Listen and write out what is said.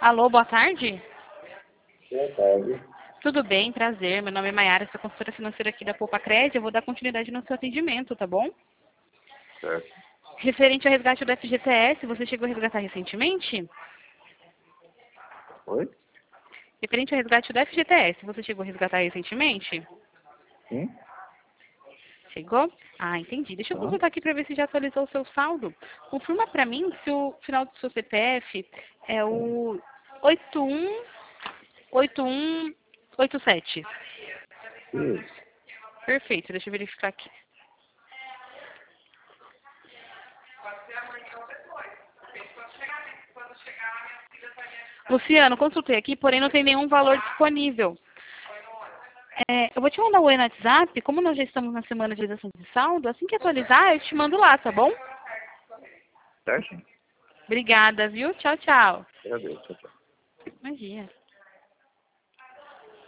Alô, boa tarde. Boa tarde. Tudo bem, prazer. Meu nome é Maiara, sou consultora financeira aqui da Poupa Crédito. Eu vou dar continuidade no seu atendimento, tá bom? Certo. Referente ao resgate do FGTS, você chegou a resgatar recentemente? Oi? Referente ao resgate do FGTS, você chegou a resgatar recentemente? Sim? Chegou? Ah, entendi. Deixa eu Tá. consultar aqui para ver se já atualizou o seu saldo. Confirma para mim se o final do seu CPF é o 8187. Isso. Perfeito, deixa eu verificar aqui. Luciano, consultei aqui, porém não tem nenhum valor disponível. Eu vou te mandar o no WhatsApp, como nós já estamos na semana de atualização de saldo, assim que atualizar, eu te mando lá, tá bom? Certo? Obrigada, viu? Tchau, tchau. Agradeço. Tchau, tchau. Imagina.